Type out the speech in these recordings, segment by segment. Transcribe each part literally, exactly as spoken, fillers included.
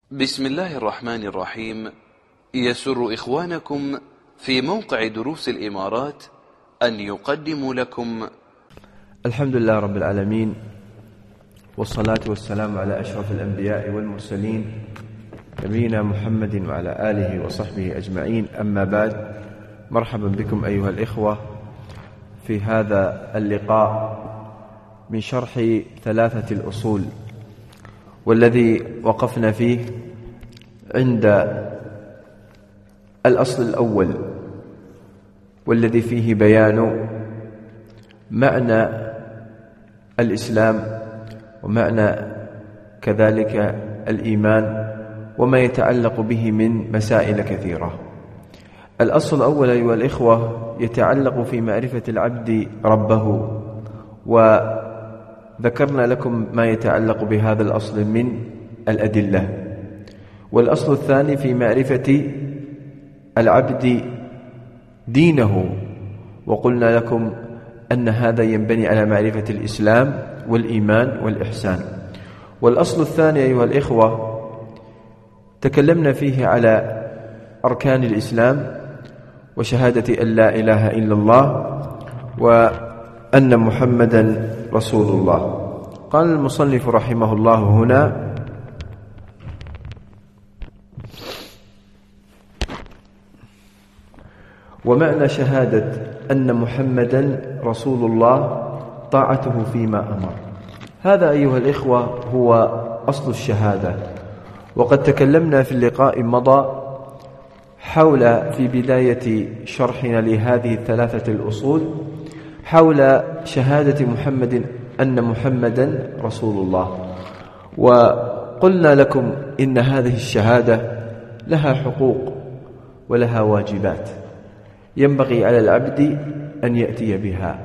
بسم الله الرحمن الرحيم. يسر إخوانكم في موقع دروس الإمارات أن يقدموا لكم الحمد لله رب العالمين، والصلاة والسلام على أشرف الأنبياء والمرسلين نبينا محمد وعلى آله وصحبه أجمعين. أما بعد، مرحبا بكم أيها الإخوة في هذا اللقاء من شرح ثلاثة الأصول، والذي وقفنا فيه عند الأصل الأول، والذي فيه بيان معنى الإسلام ومعنى كذلك الإيمان وما يتعلق به من مسائل كثيرة. الأصل الأول أيها الإخوة يتعلق في معرفة العبد ربه، وذكرنا لكم ما يتعلق بهذا الأصل من الأدلة. والأصل الثاني في معرفة العبد دينه، وقلنا لكم أن هذا ينبني على معرفة الإسلام والإيمان والإحسان. والأصل الثاني أيها الإخوة تكلمنا فيه على أركان الإسلام وشهادة أن لا إله إلا الله وأن محمدا رسول الله. قال المصنف رحمه الله هنا: ومعنى شهادة أن محمدا رسول الله طاعته فيما أمر. هذا أيها الإخوة هو أصل الشهادة، وقد تكلمنا في اللقاء مضى حول في بداية شرحنا لهذه الثلاثة الأصول حول شهادة محمد أن محمدا رسول الله. وقلنا لكم إن هذه الشهادة لها حقوق ولها واجبات ينبغي على العبد أن يأتي بها.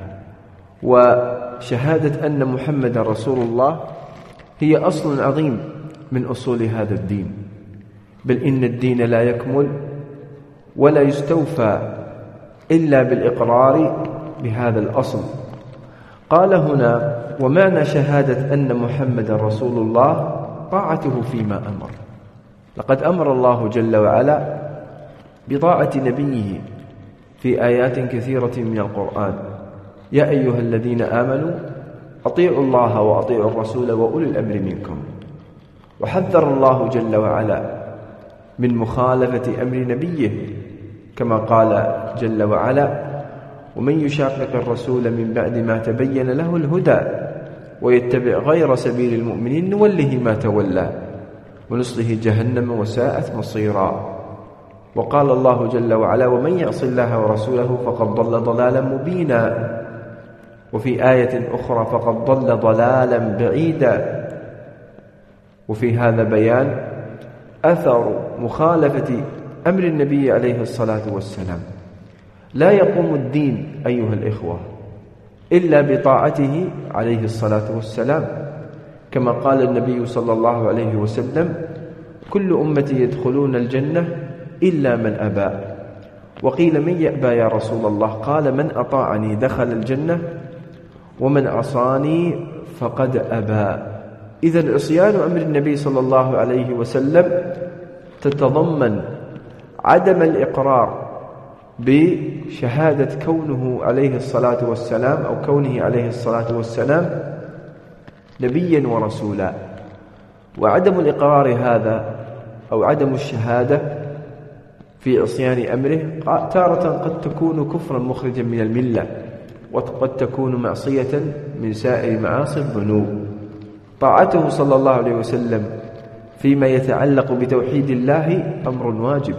وشهادة أن محمد رسول الله هي أصل عظيم من أصول هذا الدين، بل إن الدين لا يكمل ولا يستوفى إلا بالإقرار بهذا الأصل. قال هنا: ومعنى شهادة أن محمد رسول الله طاعته فيما أمر. لقد أمر الله جل وعلا بطاعة نبيه في آيات كثيرة من القرآن: يا أيها الذين آمنوا أطيعوا الله وأطيعوا الرسول وأولي الأمر منكم. وحذر الله جل وعلا من مخالفة أمر نبيه، كما قال جل وعلا: ومن يشاقق الرسول من بعد ما تبين له الهدى ويتبع غير سبيل المؤمنين نوله ما تولى ونصله جهنم وساءت مصيرا. وقال الله جل وعلا: ومن يعص الله ورسوله فقد ضل ضلالا مبينا. وفي آية أخرى: فقد ضل ضلالا بعيدا. وفي هذا بيان أثر مخالفة أمر النبي عليه الصلاة والسلام. لا يقوم الدين أيها الإخوة إلا بطاعته عليه الصلاة والسلام، كما قال النبي صلى الله عليه وسلم: كل أمتي يدخلون الجنة إلا من أبى. وقيل: من يأبى يا رسول الله؟ قال: من أطاعني دخل الجنة ومن عصاني فقد أبى. إذن عصيان أمر النبي صلى الله عليه وسلم تتضمن عدم الإقرار بشهادة كونه عليه الصلاة والسلام أو كونه عليه الصلاة والسلام نبيا ورسولا. وعدم الإقرار هذا أو عدم الشهادة في عصيان أمره تارة قد تكون كفرا مخرجا من الملة، وقد تكون معصية من سائر معاصي الذنوب. طاعته صلى الله عليه وسلم فيما يتعلق بتوحيد الله أمر واجب،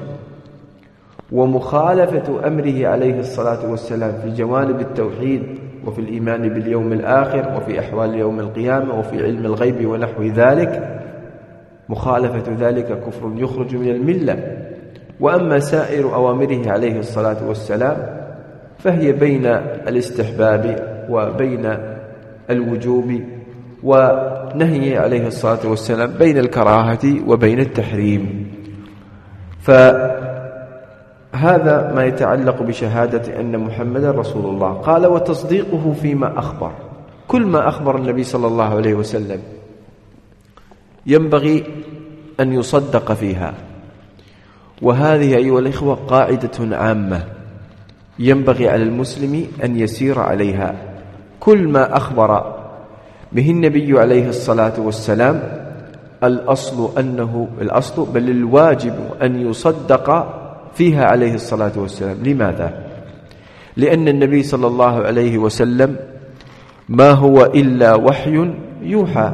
ومخالفة أمره عليه الصلاة والسلام في جوانب التوحيد وفي الإيمان باليوم الآخر وفي أحوال يوم القيامة وفي علم الغيب ونحو ذلك، مخالفة ذلك كفر يخرج من الملة. وأما سائر أوامره عليه الصلاة والسلام فهي بين الاستحباب وبين الوجوب، ونهيه عليه الصلاة والسلام بين الكراهة وبين التحريم. فهذا ما يتعلق بشهادة أن محمد رسول الله. قال: وتصديقه فيما أخبر. كل ما أخبر النبي صلى الله عليه وسلم ينبغي أن يصدق فيها. وهذه أيها الإخوة قاعدة عامة ينبغي على المسلم أن يسير عليها. كل ما أخبر به النبي عليه الصلاة والسلام الأصل أنه الأصل بل الواجب أن يصدق فيها عليه الصلاة والسلام. لماذا؟ لأن النبي صلى الله عليه وسلم ما هو إلا وحي يوحى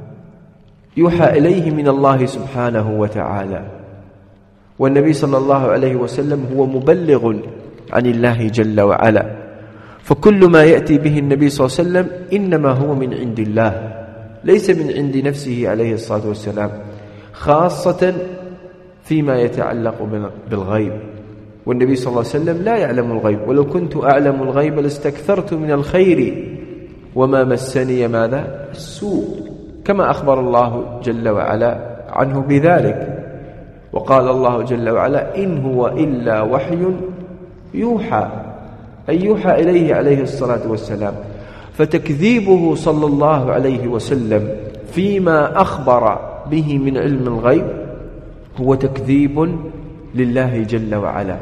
يوحى إليه من الله سبحانه وتعالى، والنبي صلى الله عليه وسلم هو مبلغ عن الله جل وعلا، فكل ما يأتي به النبي صلى الله عليه وسلم إنما هو من عند الله ليس من عند نفسه عليه الصلاة والسلام، خاصة فيما يتعلق بالغيب. والنبي صلى الله عليه وسلم لا يعلم الغيب، ولو كنت أعلم الغيب لاستكثرت من الخير وما مسني ماذا؟ السوء، كما أخبر الله جل وعلا عنه بذلك. وقال الله جل وعلا إن هو إلا وحي يوحى، أي يوحى إليه عليه الصلاة والسلام. فتكذيبه صلى الله عليه وسلم فيما أخبر به من علم الغيب هو تكذيب لله جل وعلا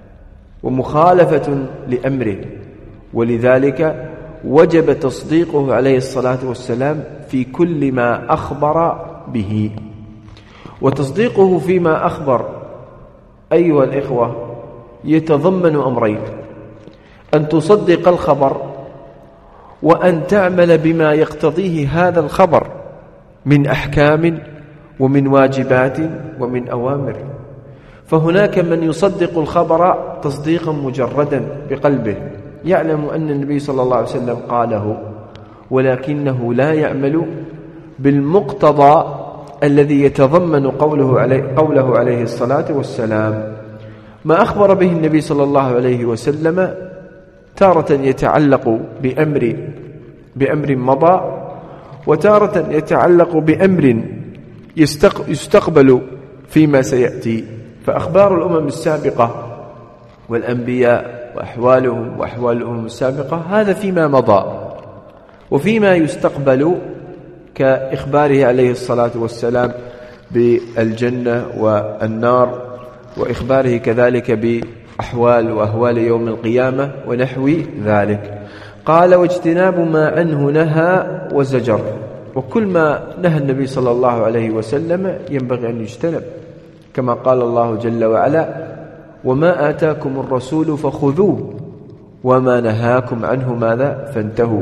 ومخالفة لأمره، ولذلك وجب تصديقه عليه الصلاة والسلام في كل ما أخبر به. وتصديقه فيما أخبر أيها الإخوة يتضمن أمرين: أن تصدق الخبر، وأن تعمل بما يقتضيه هذا الخبر من أحكام ومن واجبات ومن أوامر. فهناك من يصدق الخبر تصديقا مجردا بقلبه، يعلم أن النبي صلى الله عليه وسلم قاله، ولكنه لا يعمل بالمقتضى الذي يتضمن قوله عليه, قوله عليه الصلاة والسلام. ما أخبر به النبي صلى الله عليه وسلم تارة يتعلق بأمر بأمر مضى، وتارة يتعلق بأمر يستقبل فيما سيأتي. فأخبار الأمم السابقة والأنبياء وأحوالهم وأحوال الأمم السابقة هذا فيما مضى، وفيما يستقبل كإخباره عليه الصلاة والسلام بالجنة والنار، وإخباره كذلك بأحوال وأهوال يوم القيامة ونحو ذلك. قال واجتناب ما عنه نهى وزجر، وكل ما نهى النبي صلى الله عليه وسلم ينبغي أن يجتنب، كما قال الله جل وعلا وما آتاكم الرسول فخذوه وما نهاكم عنه ماذا فانتهوا.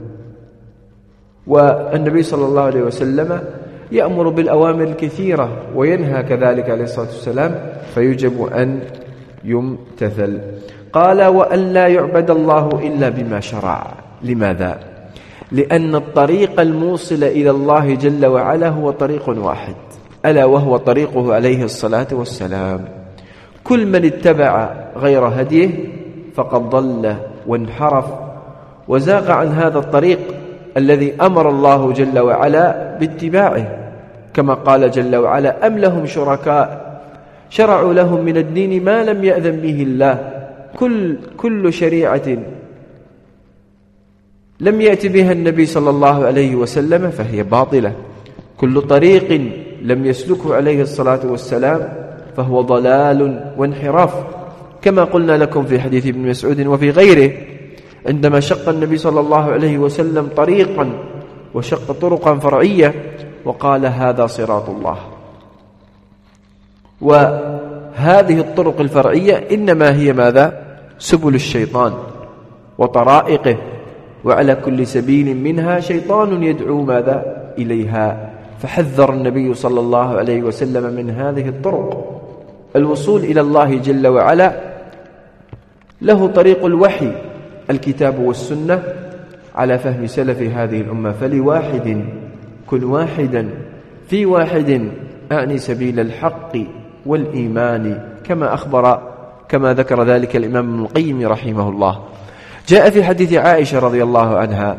والنبي صلى الله عليه وسلم يأمر بالأوامر الكثيرة وينهى كذلك عليه الصلاة والسلام، فيجب أن يمتثل. قال وأن لا يعبد الله إلا بما شرع. لماذا؟ لأن الطريق الموصل إلى الله جل وعلا هو طريق واحد، ألا وهو طريقه عليه الصلاة والسلام. كل من اتبع غير هديه فقد ضل وانحرف وزاغ عن هذا الطريق الذي أمر الله جل وعلا باتباعه، كما قال جل وعلا أم لهم شركاء شرعوا لهم من الدين ما لم يأذن به الله. كل, كل شريعة لم يأتي بها النبي صلى الله عليه وسلم فهي باطلة، كل طريق لم يسلكه عليه الصلاة والسلام فهو ضلال وانحراف، كما قلنا لكم في حديث ابن مسعود وفي غيره عندما شق النبي صلى الله عليه وسلم طريقا وشق طرقا فرعية وقال هذا صراط الله. وهذه الطرق الفرعية إنما هي ماذا؟ سبل الشيطان وطرائقه، وعلى كل سبيل منها شيطان يدعو ماذا؟ إليها. فحذر النبي صلى الله عليه وسلم من هذه الطرق. الوصول إلى الله جل وعلا له طريق الوحي الكتاب والسنة على فهم سلف هذه الأمة، فلواحد كن واحدا في واحد أعني سبيل الحق والإيمان، كما أخبر كما ذكر ذلك الإمام ابن القيم رحمه الله. جاء في حديث عائشة رضي الله عنها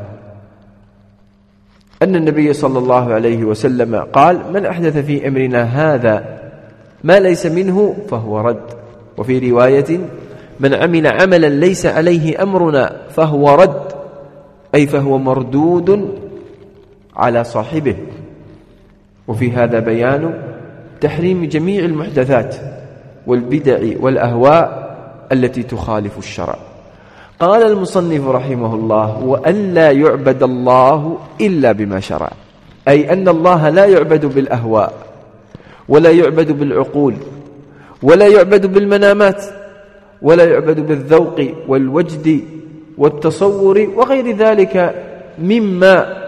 أن النبي صلى الله عليه وسلم قال من أحدث في أمرنا هذا ما ليس منه فهو رد. وفي رواية من عمل عملا ليس عليه أمرنا فهو رد، أي فهو مردود على صاحبه. وفي هذا بيان تحريم جميع المحدثات والبدع والأهواء التي تخالف الشرع. قال المصنف رحمه الله: وألا يعبد الله إلا بما شرع، أي أن الله لا يعبد بالأهواء، ولا يعبد بالعقول، ولا يعبد بالمنامات، ولا يعبد بالذوق والوجد والتصور وغير ذلك مما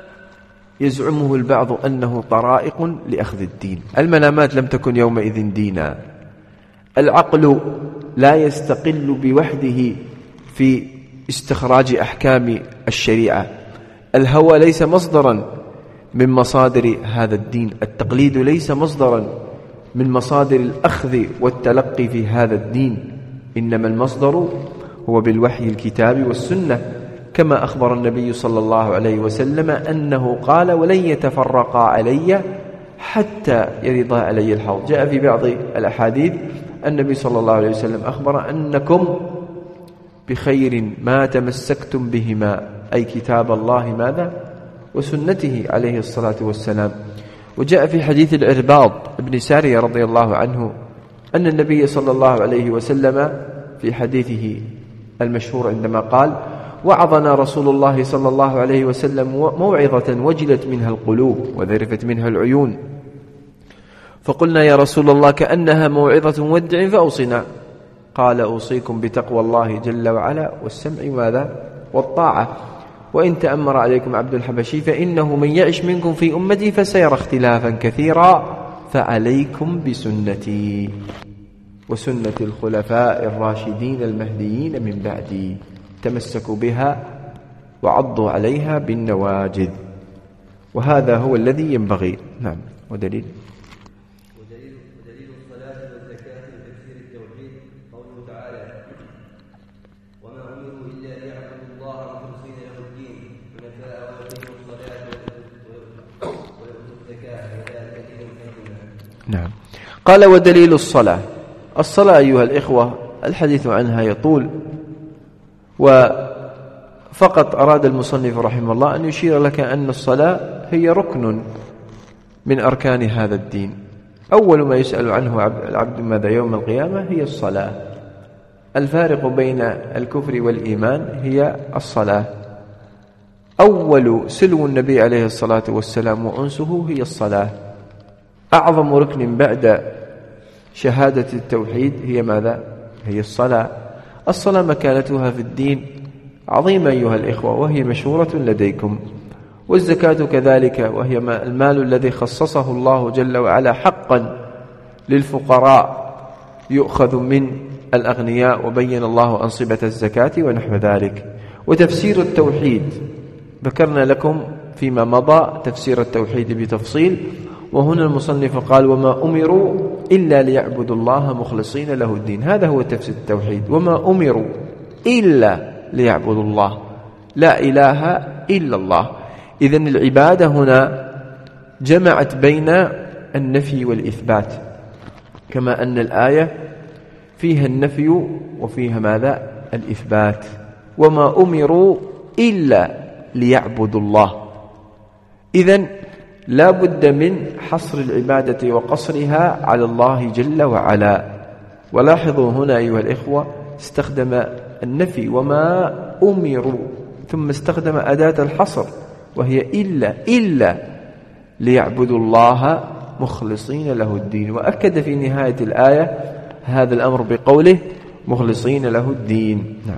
يزعمه البعض أنه طرائق لأخذ الدين. المنامات لم تكن يومئذ دينا، العقل لا يستقل بوحده في استخراج أحكام الشريعة، الهوى ليس مصدرا من مصادر هذا الدين، التقليد ليس مصدرا من مصادر الأخذ والتلقي في هذا الدين، إنما المصدر هو بالوحي الكتاب والسنة، كما أخبر النبي صلى الله عليه وسلم أنه قال: ولن يتفرقا علي حتى يرضى علي الحوض. جاء في بعض الأحاديث النبي صلى الله عليه وسلم أخبر أنكم بخير ما تمسكتم بهما، أي كتاب الله ماذا وسنته عليه الصلاة والسلام. وجاء في حديث العرباض بن سارية رضي الله عنه أن النبي صلى الله عليه وسلم في حديثه المشهور عندما قال: وعظنا رسول الله صلى الله عليه وسلم موعظة وجلت منها القلوب وذرفت منها العيون، فقلنا: يا رسول الله كأنها موعظة مودع فأوصنا. قال: أوصيكم بتقوى الله جل وعلا والسمع ماذا والطاعة، وإن تأمر عليكم عبد الحبشي فإنه من يعش منكم في أمتي فسيرى اختلافا كثيرا، فعليكم بسنتي وسنة الخلفاء الراشدين المهديين من بعدي، تمسكوا بها وعضوا عليها بالنواجذ. وهذا هو الذي ينبغي. نعم. ودليل ودليل ودليل الصلاة والزكاة وتفسير التوحيد قوله تعالى: وما أمروا إلا ليعبدوا الله مخلصين له الدين حنفاء ويقيموا الصلاة ويؤتوا الزكاة وذلك دين القيم. نعم. قال: ودليل الصلاة. الصلاة أيها الإخوة الحديث عنها يطول، وفقط أراد المصنف رحمه الله أن يشير لك أن الصلاة هي ركن من أركان هذا الدين. أول ما يسأل عنه العبد ماذا يوم القيامة هي الصلاة. الفارق بين الكفر والإيمان هي الصلاة. أول سلو النبي عليه الصلاة والسلام وأنسه هي الصلاة. أعظم ركن بعد شهادة التوحيد هي ماذا؟ هي الصلاة. الصلاة مكانتها في الدين عظيمة أيها الإخوة، وهي مشهورة لديكم. والزكاة كذلك، وهي المال الذي خصصه الله جل وعلا حقا للفقراء يؤخذ من الأغنياء، وبين الله أنصبة الزكاة ونحو ذلك. وتفسير التوحيد ذكرنا لكم فيما مضى تفسير التوحيد بتفصيل، وهنا المصنف قال: وما أمروا إلا ليعبدوا الله مخلصين له الدين. هذا هو تفسير التوحيد، وما أمروا إلا ليعبدوا الله، لا إله إلا الله. إذن العبادة هنا جمعت بين النفي والإثبات، كما أن الآية فيها النفي وفيها ماذا؟ الإثبات. وما أمروا إلا ليعبدوا الله. إذن لا بد من حصر العبادة وقصرها على الله جل وعلا. ولاحظوا هنا أيها الإخوة استخدم النفي وما أمروا، ثم استخدم أداة الحصر وهي إلا إلا ليعبدوا الله مخلصين له الدين، وأكد في نهاية الآية هذا الأمر بقوله مخلصين له الدين. نعم.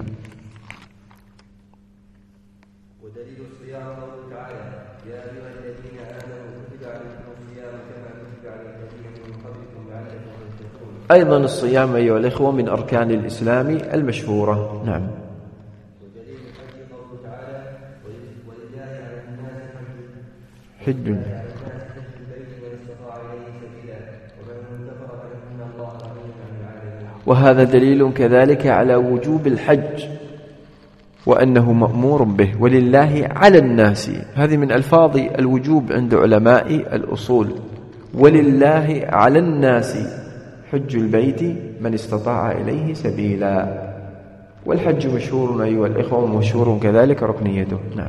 ودليل الصيام قوله تعالى: يا أيها الذين آمنوا كتب عليكم الصيام كما كتب على الذين من قبلكم لعلكم تتقون. أيضا الصيام أيها الإخوة من أركان الإسلام المشهورة. نعم. ودليل الحج قوله تعالى: ولله على الناس حج البيت من استطاع إليه سبيلا ومن كفر فإن الله غني عن العالمين. وهذا دليل كذلك على وجوب الحج وأنه مأمور به. ولله على الناس، هذه من ألفاظ الوجوب عند علماء الأصول. ولله على الناس حج البيت من استطاع إليه سبيلا. والحج مشهور أيها الإخوة، ومشهور كذلك ركنيته. نعم.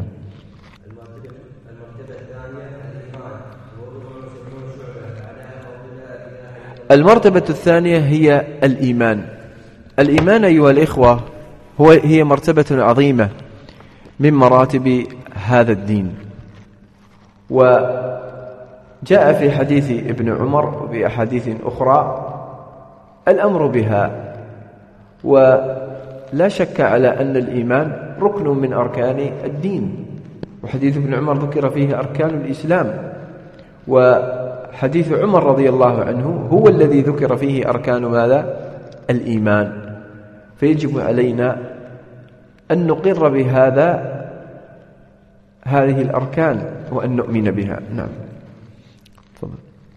المرتبة الثانية الإيمان، وهو سبعون شعبة على قول الله المرتبة الثانية هي الإيمان. الإيمان أيها الإخوة هو هي مرتبة عظيمة من مراتب هذا الدين، وجاء في حديث ابن عمر وفي أحاديث أخرى الأمر بها. ولا شك على أن الإيمان ركن من أركان الدين، وحديث ابن عمر ذكر فيه أركان الإسلام، وحديث عمر رضي الله عنه هو الذي ذكر فيه أركان ماذا؟ الإيمان. فيجب علينا أن نقر بهذا هذه الأركان وأن نؤمن بها. نعم تفضل.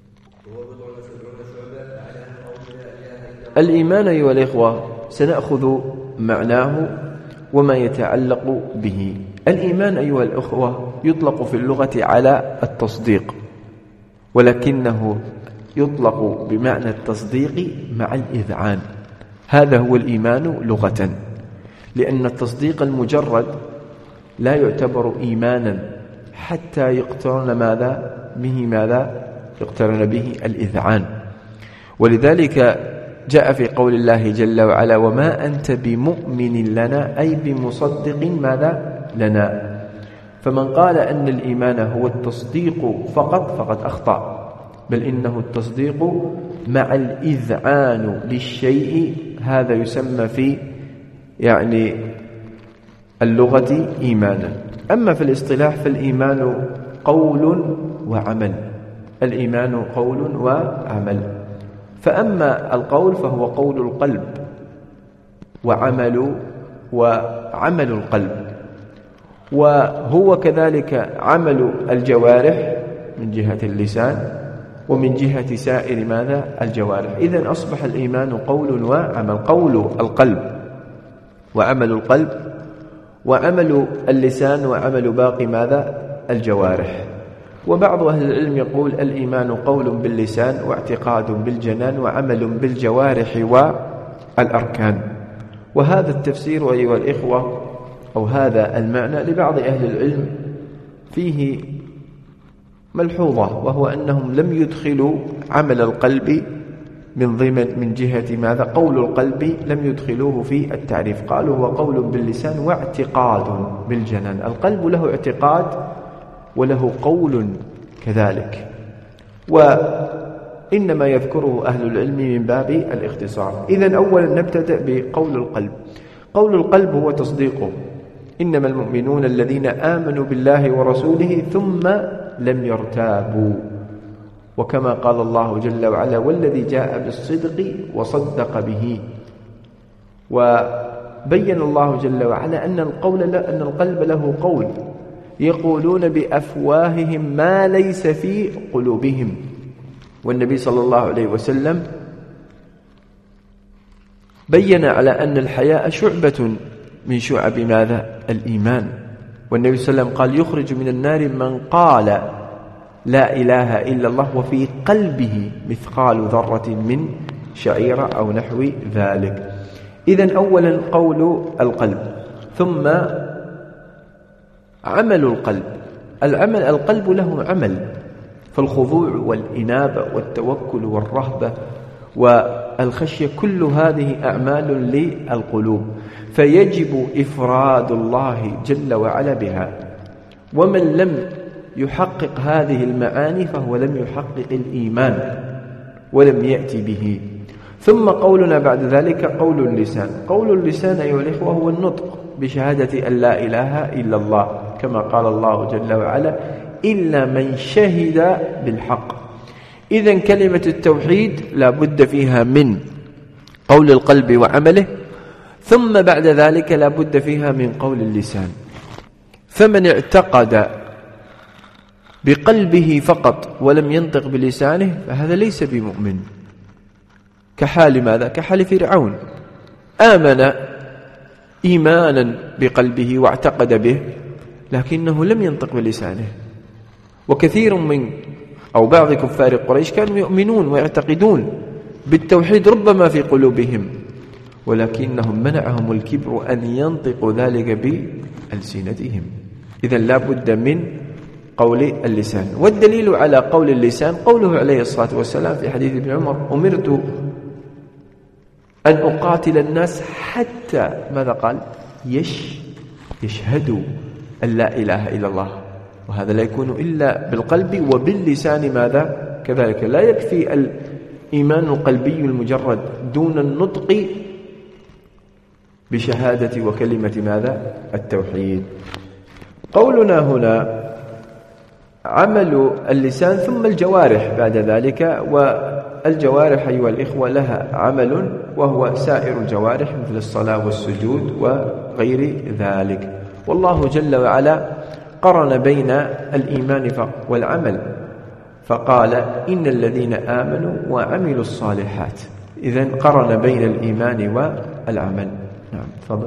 الإيمان أيها الإخوة سنأخذ معناه وما يتعلق به. الإيمان أيها الأخوة يطلق في اللغة على التصديق، ولكنه يطلق بمعنى التصديق مع الإذعان. هذا هو الإيمان لغة، لأن التصديق المجرد لا يعتبر إيمانا حتى يقترن ماذا به ماذا يقترن به الإذعان. ولذلك جاء في قول الله جل وعلا: وما أنت بمؤمن لنا، أي بمصدق ماذا لنا. فمن قال أن الإيمان هو التصديق فقط فقد أخطأ، بل إنه التصديق مع الإذعان للشيء، هذا يسمى في يعني اللغة إيمانا. أما في الاصطلاح فالإيمان قول وعمل، الإيمان قول وعمل. فأما القول فهو قول القلب وعمل وعمل القلب، وهو كذلك عمل الجوارح من جهة اللسان ومن جهة سائر ماذا الجوارح. إذن أصبح الإيمان قول وعمل، قول القلب وعمل القلب وعمل اللسان وعمل باقي ماذا الجوارح. وبعض أهل العلم يقول الإيمان قول باللسان واعتقاد بالجنان وعمل بالجوارح والأركان. وهذا التفسير أيها الإخوة أو هذا المعنى لبعض أهل العلم فيه ملحوظة، وهو أنهم لم يدخلوا عمل القلب من ضمن من جهة ماذا قول القلب، لم يدخلوه في التعريف. قالوا هو قول باللسان واعتقاد بالجنان. القلب له اعتقاد وله قول كذلك، وإنما يذكره أهل العلم من باب الاختصار. إذن أولا نبتدأ بقول القلب. قول القلب هو تصديقه: إنما المؤمنون الذين آمنوا بالله ورسوله ثم لم يرتابوا. وكما قال الله جل وعلا: والذي جاء بالصدق وصدق به. وبين الله جل وعلا أن القول أن القلب له قول، يقولون بأفواههم ما ليس في قلوبهم. والنبي صلى الله عليه وسلم بين على أن الحياء شعبة من شعب ماذا الإيمان. والنبي صلى الله عليه وسلم قال: يخرج من النار من قال لا إله إلا الله وفي قلبه مثقال ذرة من شعيرة أو نحو ذلك. إذن أولا قول القلب، ثم عمل القلب. العمل القلب له عمل، فالخضوع والإنابة والتوكل والرهبة والخشية كل هذه أعمال للقلوب، فيجب إفراد الله جل وعلا بها. ومن لم يحقق هذه المعاني فهو لم يحقق الإيمان ولم يأتي به. ثم قولنا بعد ذلك قول اللسان. قول اللسان أيها الإخوة هو النطق بشهادة أن لا إله إلا الله، كما قال الله جل وعلا: إلا من شهد بالحق. إذن كلمة التوحيد لا بد فيها من قول القلب وعمله، ثم بعد ذلك لا بد فيها من قول اللسان. فمن اعتقد بقلبه فقط ولم ينطق بلسانه فهذا ليس بمؤمن، كحال ماذا؟ كحال فرعون، آمن إيمانا بقلبه واعتقد به لكنه لم ينطق بلسانه. وكثير من أو بعض كفار قريش كانوا يؤمنون ويعتقدون بالتوحيد ربما في قلوبهم، ولكنهم منعهم الكبر أن ينطقوا ذلك بألسنتهم. إذن لا بد من قول اللسان. والدليل على قول اللسان قوله عليه الصلاة والسلام في حديث ابن عمر: أمرت أن أقاتل الناس حتى ماذا قال؟ يش يشهدوا أن لا إله إلا الله. وهذا لا يكون إلا بالقلب وباللسان ماذا كذلك. لا يكفي الإيمان القلبي المجرد دون النطق بشهادة وكلمة ماذا التوحيد. قولنا هنا عمل اللسان ثم الجوارح بعد ذلك. والجوارح أيها الإخوة لها عمل وهو سائر الجوارح مثل الصلاة والسجود وغير ذلك. والله جل وعلا قرن بين الإيمان والعمل فقال: إن الذين آمنوا وعملوا الصالحات. إذن قرن بين الإيمان والعمل. نعم تفضل.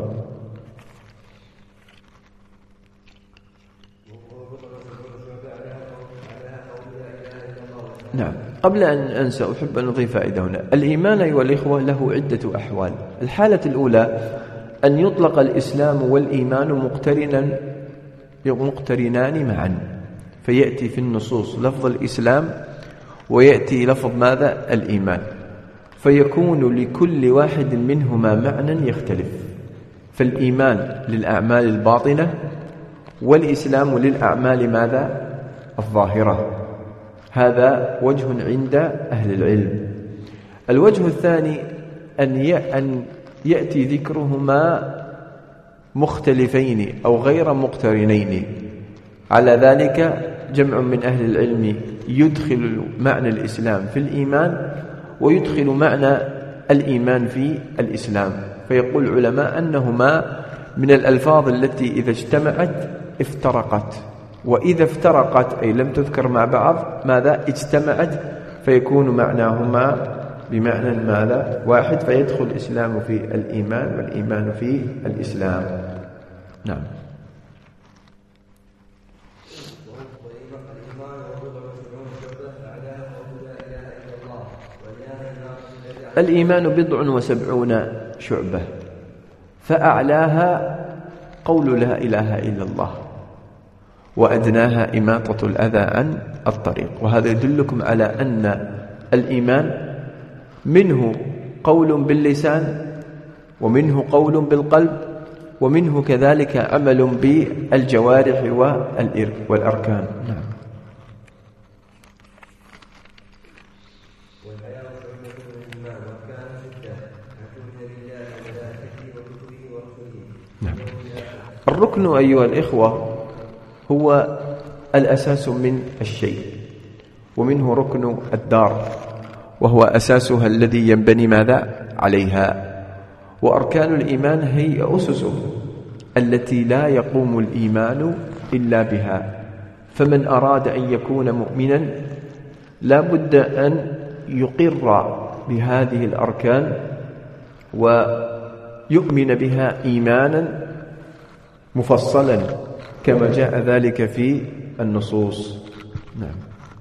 نعم قبل أن أنسى أحب أن أضيف فائدة هنا. الإيمان أيها الإخوة له عدة أحوال. الحالة الأولى أن يطلق الإسلام والإيمان مقترنا مقترنان معا، فيأتي في النصوص لفظ الإسلام ويأتي لفظ ماذا الإيمان، فيكون لكل واحد منهما معنى يختلف. فالإيمان للأعمال الباطنة والإسلام للأعمال ماذا الظاهرة. هذا وجه عند أهل العلم. الوجه الثاني أن يأتي ذكرهما مختلفين أو غير مقترنين. على ذلك جمع من أهل العلم يدخل معنى الإسلام في الإيمان ويدخل معنى الإيمان في الإسلام، فيقول العلماء أنهما من الألفاظ التي إذا اجتمعت افترقت، وإذا افترقت أي لم تذكر مع بعض ماذا اجتمعت، فيكون معناهما بمعنى ماذا واحد، فيدخل الإسلام في الإيمان والإيمان في الإسلام. نعم. الإيمان بضع وسبعون شعبة، فأعلاها قول لا إله إلا الله، وأدناها إماطة الأذى عن الطريق. وهذا يدلكم على أن الإيمان منه قول باللسان، ومنه قول بالقلب، ومنه كذلك عمل بالجوارح والأركان. نعم. نعم. الركن أيها الإخوة هو الأساس من الشيء، ومنه ركن الدار وهو أساسها الذي ينبني ماذا عليها. وأركان الإيمان هي أسسه التي لا يقوم الإيمان إلا بها. فمن أراد أن يكون مؤمنا لا بد أن يقر بهذه الأركان ويؤمن بها إيمانا مفصلا كما جاء ذلك في النصوص. نعم.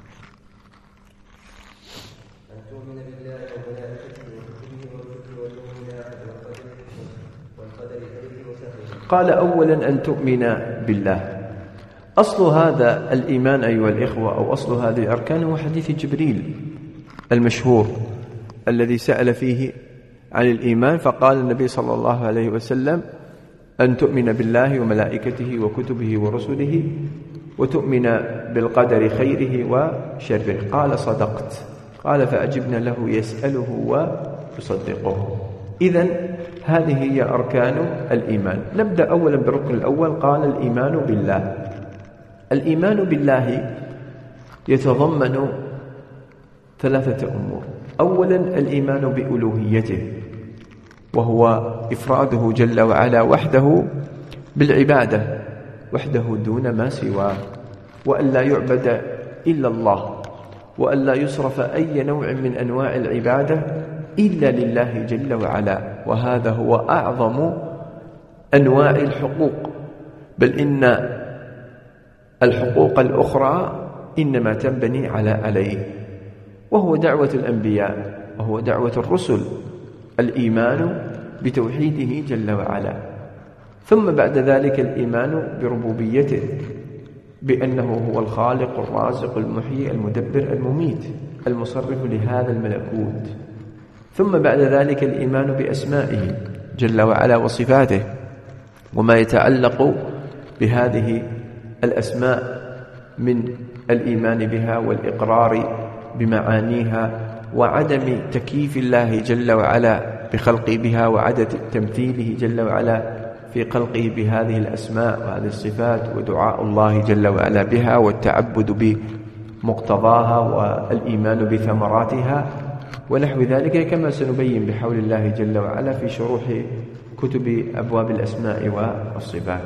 قال أولا أن تؤمن بالله. أصل هذا الإيمان أيها الإخوة أو أصل هذه الأركان هو حديث جبريل المشهور الذي سأل فيه عن الإيمان، فقال النبي صلى الله عليه وسلم: أن تؤمن بالله وملائكته وكتبه ورسله وتؤمن بالقدر خيره وشره. قال: صدقت. قال: فأجبنا له يسأله ويصدقه. إذن هذه هي أركان الإيمان. نبدأ أولا بالركن الأول. قال: الإيمان بالله. الإيمان بالله يتضمن ثلاثة أمور. أولا الإيمان بألوهيته، وهو إفراده جل وعلا وحده بالعبادة، وحده دون ما سواه، وأن لا يعبد إلا الله، وأن لا يصرف أي نوع من أنواع العبادة إلا لله جل وعلا. وهذا هو أعظم أنواع الحقوق، بل إن الحقوق الأخرى إنما تنبني على عليه، وهو دعوة الأنبياء وهو دعوة الرسل، الإيمان بتوحيده جل وعلا. ثم بعد ذلك الإيمان بربوبيته، بأنه هو الخالق الرازق المحيي المدبر المميت المصرف لهذا الملكوت. ثم بعد ذلك الإيمان بأسمائه جل وعلا وصفاته وما يتعلق بهذه الأسماء من الإيمان بها والإقرار بمعانيها وعدم تكييف الله جل وعلا بخلقه بها وعدم تمثيله جل وعلا في خلقه بهذه الأسماء وهذه الصفات ودعاء الله جل وعلا بها والتعبد بمقتضاها والإيمان بثمراتها ونحو ذلك كما سنبين بحول الله جل وعلا في شروح كتب أبواب الأسماء والصفات.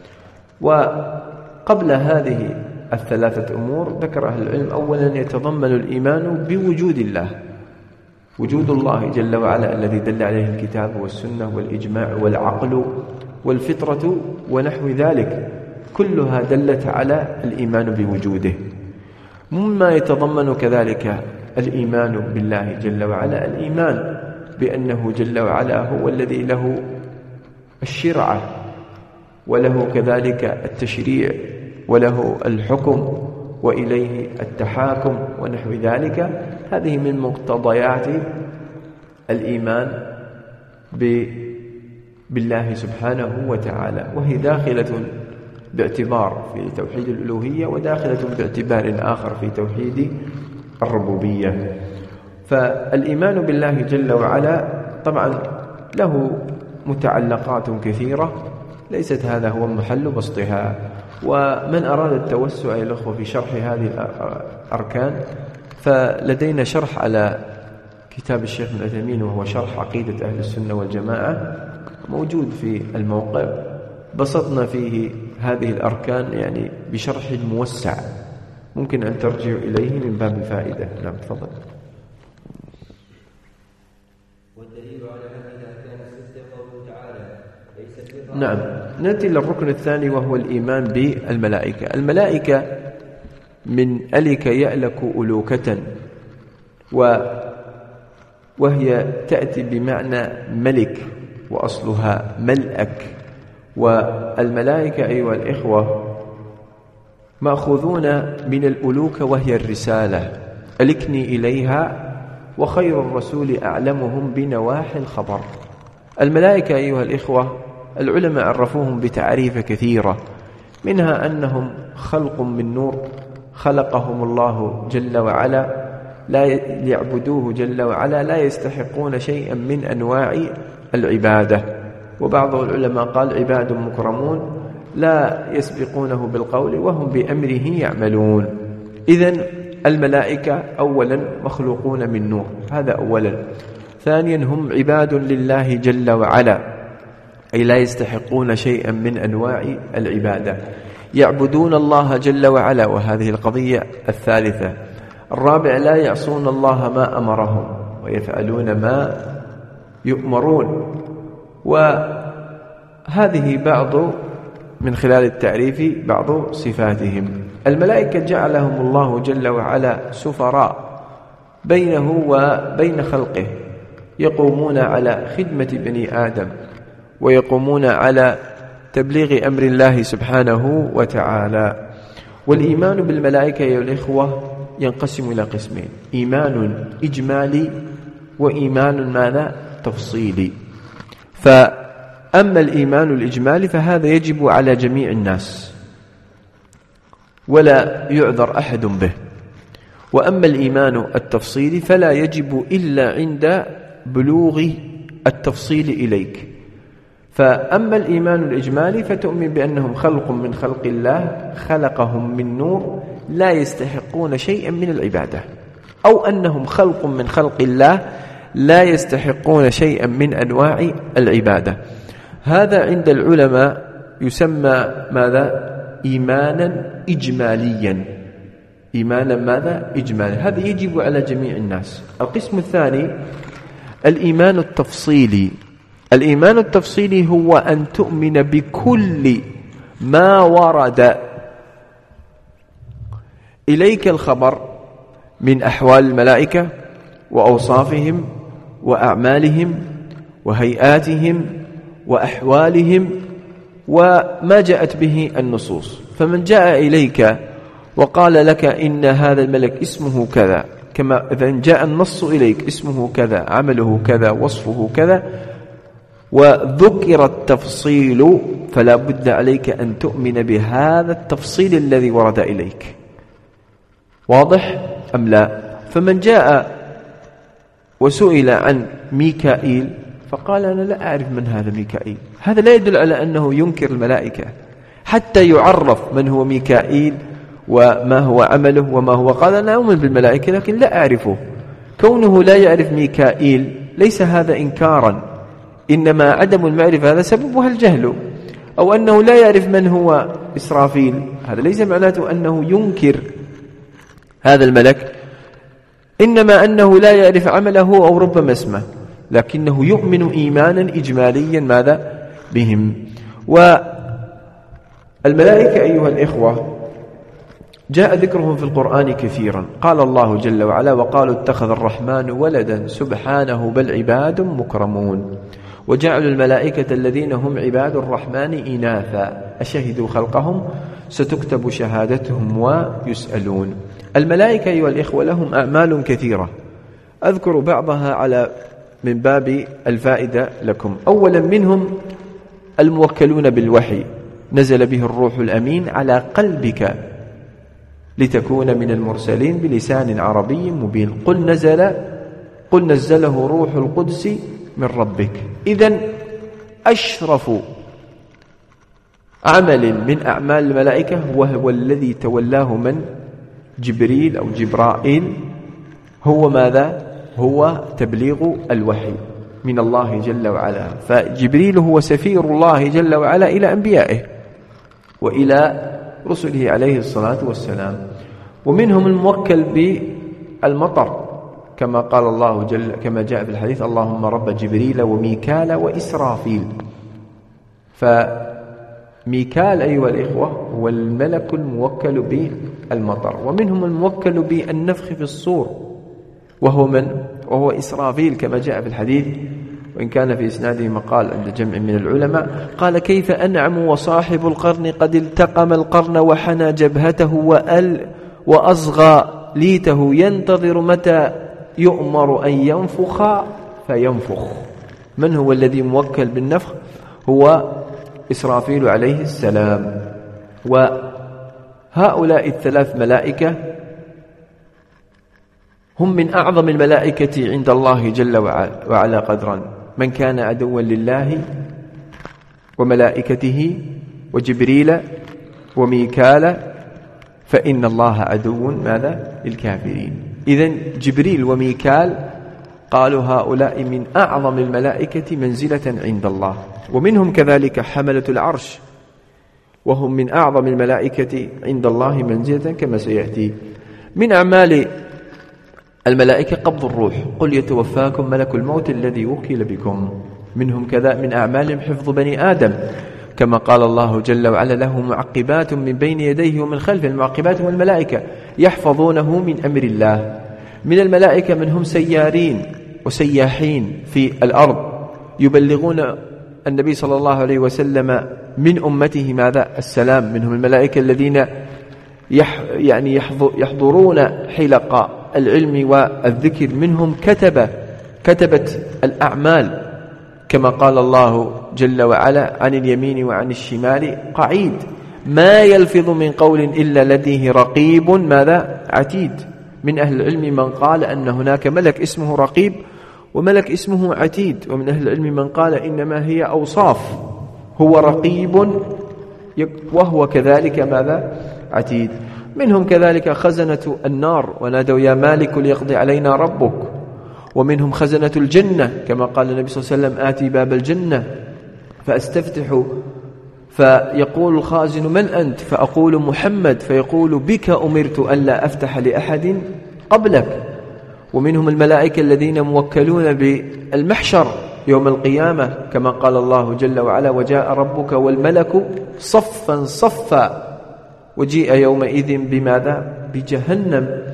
وقبل هذه الثلاثة أمور ذكر أهل العلم أولا يتضمن الإيمان بوجود الله، وجود الله جل وعلا الذي دل عليه الكتاب والسنة والإجماع والعقل والفطرة ونحو ذلك، كلها دلت على الإيمان بوجوده. مما يتضمن كذلك الإيمان بالله جل وعلا الإيمان بأنه جل وعلا هو الذي له الشرعة وله كذلك التشريع وله الحكم وإليه التحاكم ونحو ذلك. هذه من مقتضيات الإيمان بالله سبحانه وتعالى، وهي داخلة باعتبار في توحيد الألوهية وداخلة باعتبار آخر في توحيد الربوبية. فالإيمان بالله جل وعلا طبعا له متعلقات كثيرة ليست هذا هو محل بسطها، ومن أراد التوسع يا الأخوة في شرح هذه الأركان فلدينا شرح على كتاب الشيخ ابن عثيمين وهو شرح عقيدة أهل السنة والجماعة موجود في الموقع، بسطنا فيه هذه الأركان يعني بشرح موسع ممكن أن ترجعوا إليه من باب الفائدة. نعم تفضل. والدليل على هذه الأركان الستة قوله تعالى ليس نعم. نأتي للركن الثاني وهو الإيمان بالملائكة. الملائكة من ألك يألك ألوكة، وهي تأتي بمعنى ملك وأصلها ملأك، والملائكة أيها الإخوة مأخوذون من الألوكة وهي الرسالة، ألكني إليها وخير الرسول أعلمهم بنواحي الخبر. الملائكة أيها الإخوة العلماء عرفوهم بتعريف كثيرة، منها أنهم خلق من نور خلقهم الله جل وعلا لا يعبدوه جل وعلا لا يستحقون شيئا من أنواع العبادة، وبعض العلماء قال عباد مكرمون لا يسبقونه بالقول وهم بأمره يعملون. إذن الملائكة أولا مخلوقون من نور، هذا أولا. ثانيا هم عباد لله جل وعلا أي لا يستحقون شيئا من أنواع العبادة، يعبدون الله جل وعلا، وهذه القضية الثالثة. الرابع لا يعصون الله ما أمرهم ويفعلون ما يؤمرون. وهذه بعض من خلال التعريف بعض صفاتهم. الملائكة جعلهم الله جل وعلا سفراء بينه وبين خلقه، يقومون على خدمة بني آدم ويقومون على تبليغ أمر الله سبحانه وتعالى. والإيمان بالملائكة يا الإخوة ينقسم إلى قسمين: إيمان إجمالي وإيمان ماذا؟ تفصيلي. فأما الإيمان الإجمالي فهذا يجب على جميع الناس ولا يعذر أحد به، وأما الإيمان التفصيلي فلا يجب إلا عند بلوغ التفصيل إليك. فأما الإيمان الإجمالي فتؤمن بأنهم خلق من خلق الله خلقهم من نور لا يستحقون شيئا من العبادة، أو أنهم خلق من خلق الله لا يستحقون شيئا من أنواع العبادة. هذا عند العلماء يسمى ماذا؟ إيمانا إجماليا. إيمانا ماذا؟ إجماليا. هذا يجب على جميع الناس. القسم الثاني الإيمان التفصيلي. الإيمان التفصيلي هو أن تؤمن بكل ما ورد إليك الخبر من أحوال الملائكة وأوصافهم وأعمالهم وهيئاتهم وأحوالهم وما جاءت به النصوص. فمن جاء إليك وقال لك إن هذا الملك اسمه كذا، كما فإن جاء النص إليك اسمه كذا، عمله كذا، وصفه كذا، وذكر التفصيل، فلا بد عليك أن تؤمن بهذا التفصيل الذي ورد إليك. واضح أم لا؟ فمن جاء وسئل عن ميكائيل فقال أنا لا أعرف من هذا ميكائيل، هذا لا يدل على أنه ينكر الملائكة، حتى يعرف من هو ميكائيل وما هو عمله وما هو. قال أنا أؤمن بالملائكة لكن لا أعرفه. كونه لا يعرف ميكائيل ليس هذا إنكارا، إنما عدم المعرفة هذا سببها الجهل، أو أنه لا يعرف من هو إسرافيل، هذا ليس معناته أنه ينكر هذا الملك، إنما أنه لا يعرف عمله أو ربما اسمه، لكنه يؤمن إيمانا إجماليا ماذا بهم. والملائكة أيها الإخوة جاء ذكرهم في القرآن كثيرا. قال الله جل وعلا وقالوا اتخذ الرحمن ولدا سبحانه بل عباد مكرمون وجعلوا الملائكة الذين هم عباد الرحمن إناثا أشهدوا خلقهم ستكتب شهادتهم ويسألون. الملائكة أيها الإخوة لهم أعمال كثيرة، أذكر بعضها على من باب الفائدة لكم. أولا منهم الموكلون بالوحي، نزل به الروح الأمين على قلبك لتكون من المرسلين بلسان عربي مبين. قل نزل قل نزله روح القدس من ربك. إذن أشرف عمل من أعمال الملائكة وهو الذي تولاه من جبريل أو جبرائيل، هو ماذا؟ هو تبليغ الوحي من الله جل وعلا. فجبريل هو سفير الله جل وعلا إلى أنبيائه وإلى رسله عليه الصلاة والسلام. ومنهم الموكل بالمطر كما قال الله جل كما جاء في الحديث اللهم رب جبريل وميكال وإسرافيل. فميكال أيها الإخوة هو الملك الموكل بالمطر. ومنهم الموكل بالنفخ في الصور وهو من؟ وهو إسرافيل كما جاء في الحديث، وإن كان في إسناده مقال عند جمع من العلماء. قال كيف أنعم وصاحب القرن قد التقم القرن وحنى جبهته وأل وأصغى ليته ينتظر متى يؤمر أن ينفخ فينفخ. من هو الذي موكل بالنفخ؟ هو إسرافيل عليه السلام. وهؤلاء الثلاث ملائكة هم من أعظم الملائكة عند الله جل وعلا قدرا. من كان عدوا لله وملائكته وجبريل وميكال فإن الله عدو ماذا؟ للكافرين. إذن جبريل وميكال قالوا هؤلاء من أعظم الملائكة منزلة عند الله. ومنهم كذلك حملة العرش وهم من أعظم الملائكة عند الله منزلة كما سيأتي. من أعمال الملائكة قبض الروح، قل يتوفاكم ملك الموت الذي وكل بكم. منهم كذا من أعمالهم حفظ بني آدم كما قال الله جل وعلا له معقبات من بين يديه ومن خلفه. المعقبات والملائكة يحفظونه من أمر الله. من الملائكة منهم سيارين وسياحين في الأرض يبلغون النبي صلى الله عليه وسلم من أمته ماذا؟ السلام. منهم الملائكة الذين يح يعني يحضرون حلق العلم والذكر. منهم كتب كتبت الأعمال كما قال الله جل وعلا عن اليمين وعن الشمال قعيد ما يلفظ من قول إلا لديه رقيب ماذا؟ عتيد. من أهل العلم من قال أن هناك ملك اسمه رقيب وملك اسمه عتيد، ومن أهل العلم من قال إنما هي أوصاف، هو رقيب وهو كذلك ماذا؟ عتيد. منهم كذلك خزنة النار ونادوا يا مالك ليقضي علينا ربك. ومنهم خزنة الجنة كما قال النبي صلى الله عليه وسلم آتي باب الجنة فأستفتح فيقول الخازن من أنت؟ فأقول محمد فيقول بك أمرت ألا أفتح لأحد قبلك. ومنهم الملائكة الذين موكلون بالمحشر يوم القيامة كما قال الله جل وعلا وجاء ربك والملك صفا صفا وجيء يومئذ بماذا؟ بجهنم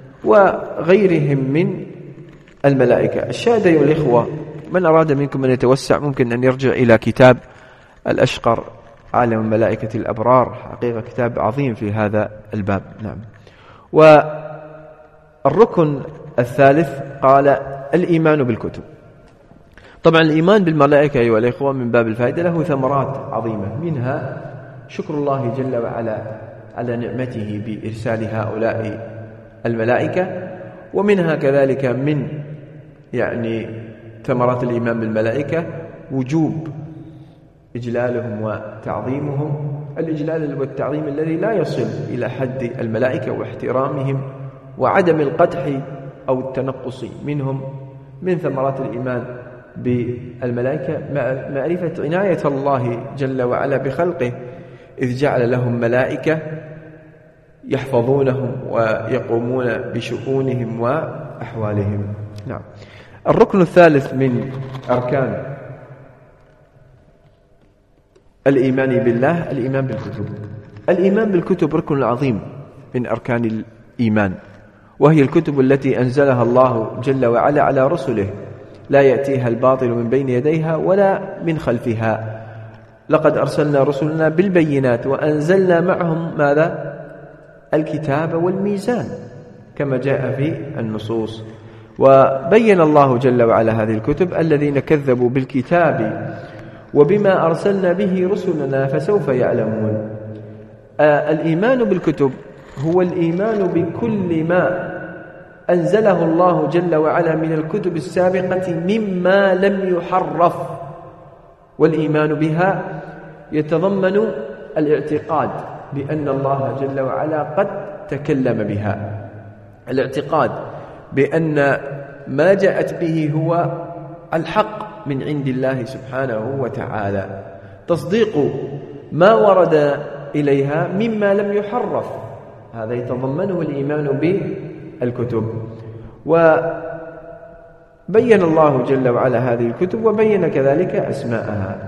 وغيرهم من الملائكة. الشاهد أيها الإخوة من أراد منكم أن يتوسع ممكن أن يرجع إلى كتاب الأشقر عالم الملائكة الأبرار، حقيقة كتاب عظيم في هذا الباب. نعم. والركن الثالث قال الإيمان بالكتب. طبعا الإيمان بالملائكة أيها الإخوة من باب الفائدة له ثمرات عظيمة، منها شكر الله جل وعلا على نعمته بإرسال هؤلاء الملائكة، ومنها كذلك من يعني ثمرات الإيمان بالملائكة وجوب إجلالهم وتعظيمهم، الإجلال والتعظيم الذي لا يصل إلى حد الملائكة، واحترامهم وعدم القدح أو التنقص منهم. من ثمرات الإيمان بالملائكة معرفة عناية الله جل وعلا بخلقه، إذ جعل لهم ملائكة يحفظونهم ويقومون بشؤونهم وأحوالهم. نعم. الركن الثالث من أركان الإيمان بالله الإيمان بالكتب. الإيمان بالكتب ركن عظيم من أركان الإيمان، وهي الكتب التي أنزلها الله جل وعلا على رسله، لا يأتيها الباطل من بين يديها ولا من خلفها. لقد أرسلنا رسلنا بالبينات وأنزلنا معهم ماذا؟ الكتاب والميزان كما جاء في النصوص. وبين الله جل وعلا هذه الكتب الذين كذبوا بالكتاب وبما أرسلنا به رسلنا فسوف يعلمون. آه الإيمان بالكتب هو الإيمان بكل ما أنزله الله جل وعلا من الكتب السابقة مما لم يحرف، والإيمان بها يتضمن الاعتقاد بأن الله جل وعلا قد تكلم بها، الاعتقاد بأن ما جاءت به هو الحق من عند الله سبحانه وتعالى، تصديق ما ورد إليها مما لم يحرف، هذا يتضمنه الإيمان بالكتب. وبين الله جل وعلا هذه الكتب وبين كذلك أسماءها.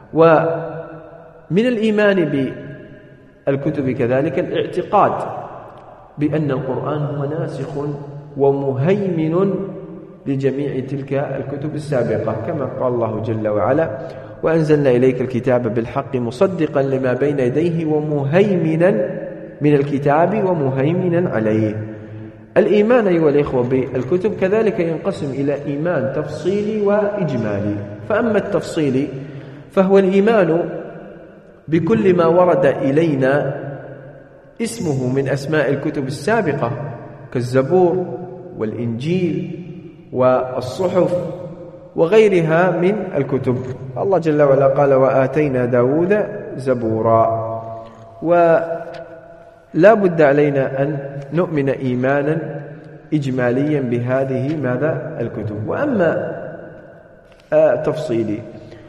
ومن الإيمان بالكتب كذلك الاعتقاد بأن القرآن هو ناسخ ومهيمن لجميع تلك الكتب السابقة، كما قال الله جل وعلا: وأنزلنا إليك الكتاب بالحق مصدقا لما بين يديه ومهيمنا من الكتاب ومهيمنا عليه. الإيمان أيها الإخوة بالكتب كذلك ينقسم إلى إيمان تفصيلي وإجمالي. فأما التفصيلي فهو الإيمان بكل ما ورد إلينا اسمه من أسماء الكتب السابقة كالزبور والإنجيل والصحف وغيرها من الكتب. الله جل وعلا قال: وآتينا داود زبورا. ولا بد علينا أن نؤمن إيمانا إجماليا بهذه ماذا الكتب. وأما آه تفصيلي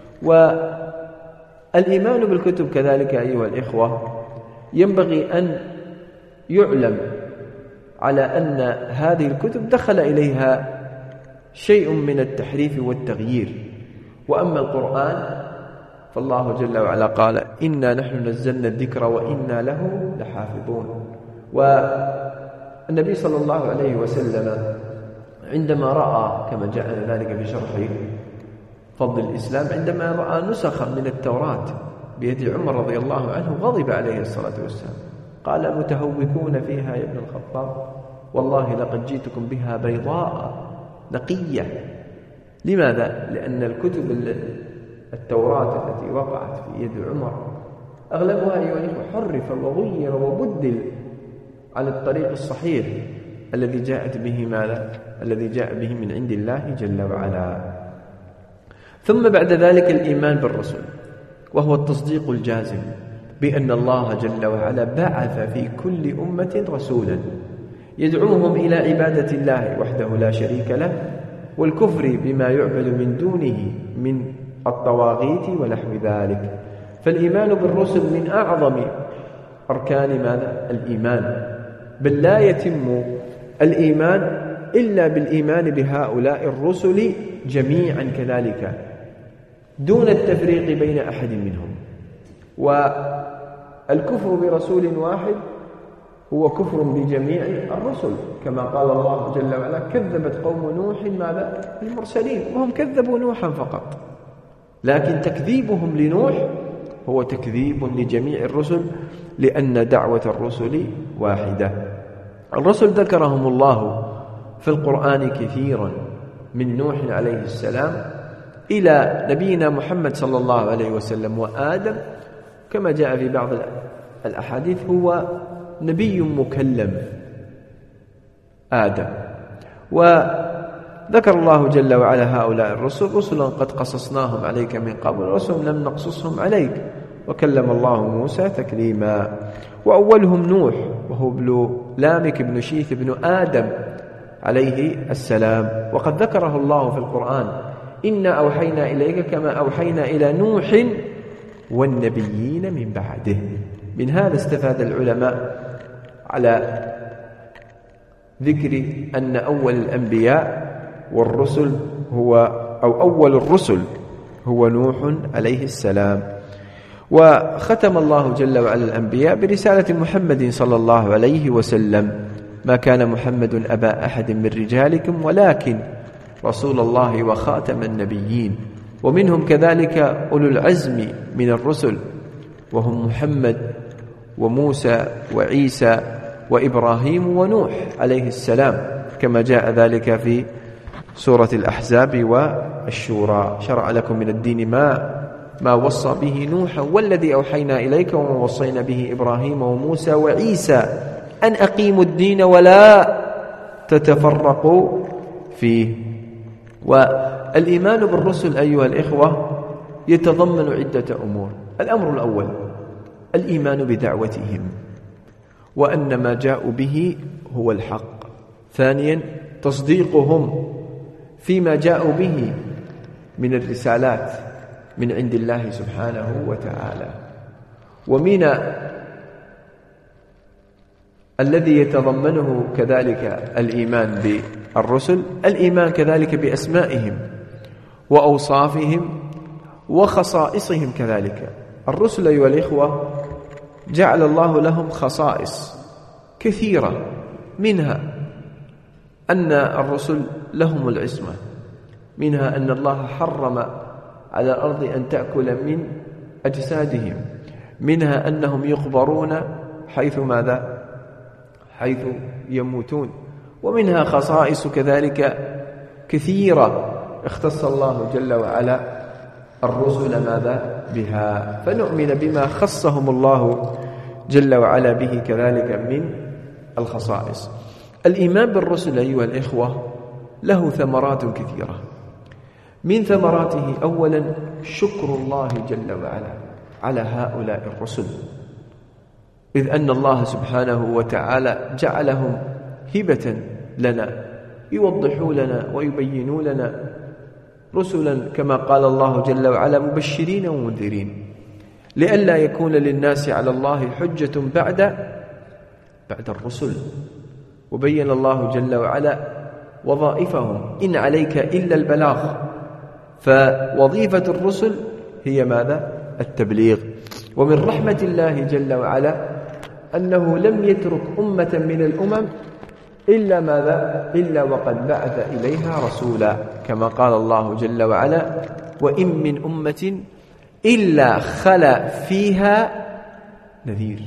والإيمان بالكتب كذلك أيها الإخوة ينبغي أن يعلم على أن هذه الكتب دخل إليها شيء من التحريف والتغيير. وأما القرآن فالله جل وعلا قال: إنا نحن نزلنا الذكر وإنا له لحافظون. والنبي صلى الله عليه وسلم عندما رأى كما جاء ذلك في شرح فضل الإسلام، عندما رأى نسخا من التوراة بيد عمر رضي الله عنه غضب عليه الصلاة والسلام، قال: متهوكون فيها يا ابن الخطاب، والله لقد جئتكم بها بيضاء نقية. لماذا؟ لأن الكتب التوراة التي وقعت في يد عمر أغلبها أيها الإخوة حرف وغير وبدل على الطريق الصحيح الذي جاءت به ماذا؟ الذي جاء به من عند الله جل وعلا. ثم بعد ذلك الإيمان بالرسل، وهو التصديق الجازم بأن الله جل وعلا بعث في كل أمة رسولا يدعوهم إلى عبادة الله وحده لا شريك له والكفر بما يعبد من دونه من الطواغيت ونحو ذلك. فالإيمان بالرسل من أعظم أركان ماذا؟ الإيمان. بل لا يتم الإيمان إلا بالإيمان بهؤلاء الرسل جميعا كذلك دون التفريق بين أحد منهم. والكفر برسول واحد هو كفر بجميع الرسل، كما قال الله جل وعلا: كذبت قوم نوح ماذا؟ المرسلين. وهم كذبوا نوحا فقط، لكن تكذيبهم لنوح هو تكذيب لجميع الرسل، لأن دعوة الرسل واحدة. الرسل ذكرهم الله في القرآن كثيرا، من نوح عليه السلام إلى نبينا محمد صلى الله عليه وسلم، وآدم كما جاء في بعض الأحاديث هو نبي مكلم آدم. وذكر الله جل وعلا هؤلاء الرسل: رسلا قد قصصناهم عليك من قبل، رسل لم نقصصهم عليك، وكلم الله موسى تكليما. وأولهم نوح، وهو ابن لامك بن شيث بن آدم عليه السلام، وقد ذكره الله في القرآن: إنا أوحينا إليك كما أوحينا إلى نوح والنبيين من بعده. من هذا استفاد العلماء على ذكر أن أول الأنبياء والرسل هو أو أول الرسل هو نوح عليه السلام. وختم الله جل وعلا الأنبياء برسالة محمد صلى الله عليه وسلم: ما كان محمد أبا أحد من رجالكم ولكن رسول الله وخاتم النبيين. ومنهم كذلك أولو العزم من الرسل، وهم محمد وموسى وعيسى وإبراهيم ونوح عليه السلام، كما جاء ذلك في سورة الأحزاب والشورى: شرع لكم من الدين ما ما وصى به نوحا والذي أوحينا إليك وما وصينا به إبراهيم وموسى وعيسى أن أقيموا الدين ولا تتفرقوا فيه. والإيمان بالرسل أيها الإخوة يتضمن عدة أمور. الأمر الأول الإيمان بدعوتهم، وأن ما جاءوا به هو الحق. ثانيا تصديقهم فيما جاءوا به من الرسالات من عند الله سبحانه وتعالى. ومن الذي يتضمنه كذلك الإيمان بالرسل الإيمان كذلك بأسمائهم وأوصافهم وخصائصهم كذلك. الرسل أيها الإخوة جعل الله لهم خصائص كثيرة، منها أن الرسل لهم العصمة، منها أن الله حرم على الأرض أن تأكل من أجسادهم، منها أنهم يقبرون حيث ماذا؟ حيث يموتون. ومنها خصائص كذلك كثيرة اختص الله جل وعلا الرسل ماذا بها، فنؤمن بما خصهم الله جل وعلا به كذلك من الخصائص. الإيمان بالرسل أيها الإخوة له ثمرات كثيرة، من ثمراته أولا شكر الله جل وعلا على هؤلاء الرسل، إذ أن الله سبحانه وتعالى جعلهم هبة لنا، يوضحوا لنا ويبينوا لنا رسلا كما قال الله جل وعلا مبشرين ومنذرين، لئلا يكون للناس على الله حجة بعد بعد الرسل. وبين الله جل وعلا وظائفهم: إن عليك إلا البلاغ. فوظيفة الرسل هي ماذا؟ التبليغ. ومن رحمة الله جل وعلا أنه لم يترك أمة من الأمم إلا ماذا؟ إلا وقد بعث إليها رسولا، كما قال الله جل وعلا: وإن من أمة إلا خلا فيها نذير.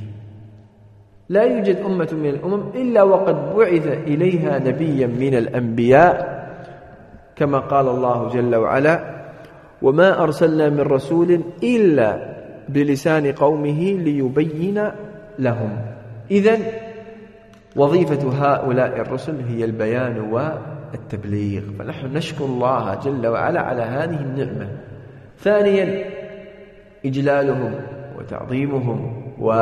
لا يوجد أمة من الأمم إلا وقد بعث إليها نبيا من الأنبياء، كما قال الله جل وعلا: وما أرسلنا من رسول إلا بلسان قومه ليبين لهم. إذن وظيفة هؤلاء الرسل هي البيان والتبليغ، فنحن نشكر الله جل وعلا على هذه النعمة. ثانيا إجلالهم وتعظيمهم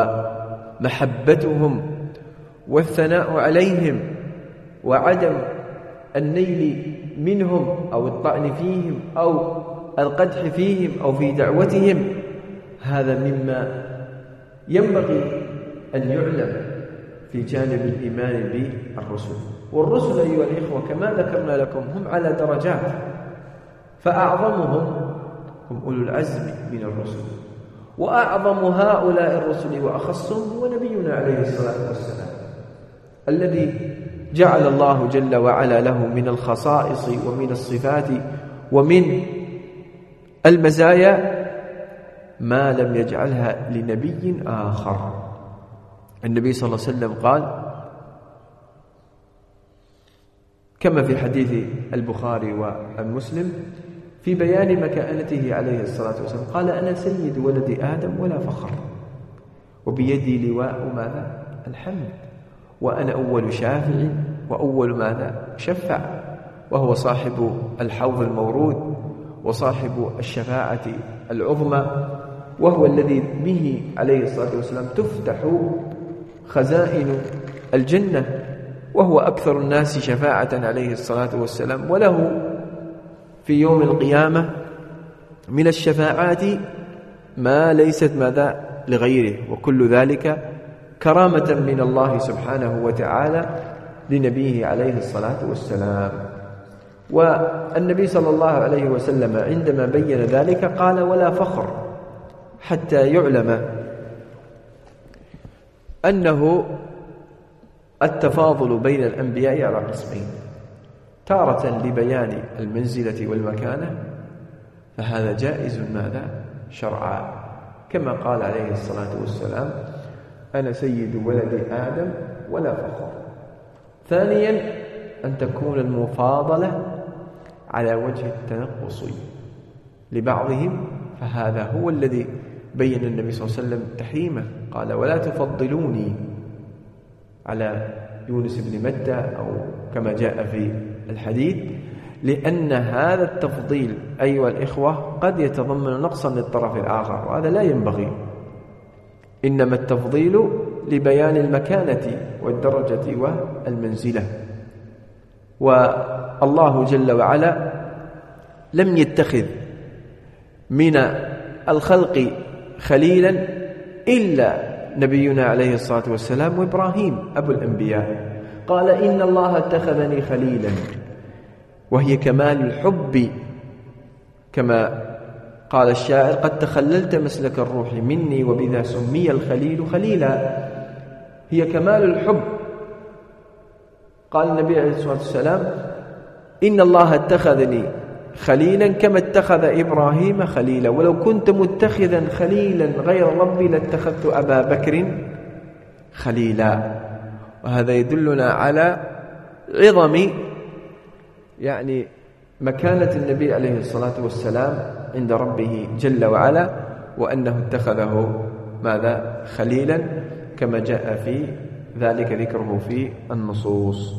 ومحبتهم والثناء عليهم وعدم النيل منهم أو الطعن فيهم أو القدح فيهم أو في دعوتهم. هذا مما ينبغي أن يعلم في جانب الإيمان بالرسل. والرسل أيها الإخوة كما ذكرنا لكم هم على درجات، فأعظمهم هم أولو العزم من الرسل، وأعظم هؤلاء الرسل وأخصهم هو نبينا عليه الصلاة والسلام، الذي جعل الله جل وعلا له من الخصائص ومن الصفات ومن المزايا ما لم يجعلها لنبي آخر. النبي صلى الله عليه وسلم قال كما في حديث البخاري والمسلم في بيان مكانته عليه الصلاة والسلام، قال أنا سيد ولد آدم ولا فخر، وبيدي لواء ماذا؟ الحمد، وأنا أول شافع وأول ماذا؟ شفع، وهو صاحب الحوض المورود وصاحب الشفاعة العظمى، وهو الذي به عليه الصلاة والسلام تفتح خزائن الجنة، وهو أكثر الناس شفاعة عليه الصلاة والسلام، وله في يوم القيامة من الشفاعات ما ليست ماذا لغيره، وكل ذلك كرامة من الله سبحانه وتعالى لنبيه عليه الصلاة والسلام. والنبي صلى الله عليه وسلم عندما بين ذلك قال ولا فخر، حتى يعلم أنه التفاضل بين الأنبياء على قسمين، تارة لبيان المنزلة والمكانة، فهذا جائز ماذا؟ شرعا، كما قال عليه الصلاة والسلام أنا سيد ولد آدم ولا فخر. ثانيا أن تكون المفاضلة على وجه التنقص لبعضهم، فهذا هو الذي بين النبي صلى الله عليه وسلم تحريمه، قال ولا تفضلوني على يونس بن متى أو كما جاء في الحديث، لأن هذا التفضيل أيها الإخوة قد يتضمن نقصا للطرف الآخر، وهذا لا ينبغي. إنما التفضيل لبيان المكانة والدرجة والمنزلة، والله جل وعلا لم يتخذ من الخلق خليلا إلا نبينا عليه الصلاة والسلام وإبراهيم أبو الأنبياء، قال إن الله اتخذني خليلا، وهي كمال الحب، كما قال الشاعر قد تخللت مسلك الروح مني وبذا سمي الخليل خليلا، هي كمال الحب. قال النبي عليه الصلاة والسلام إن الله اتخذني خليلا كما اتخذ إبراهيم خليلا، ولو كنت متخذا خليلا غير ربي لاتخذت أبا بكر خليلا. وهذا يدلنا على عظم يعني مكانة النبي عليه الصلاة والسلام عند ربه جل وعلا، وأنه اتخذه ماذا؟ خليلا، كما جاء في ذلك ذكره في النصوص.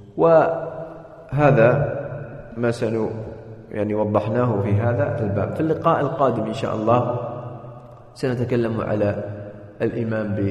وهذا ما سنو يعني وضحناه في هذا الباب. في اللقاء القادم إن شاء الله سنتكلم على الإيمان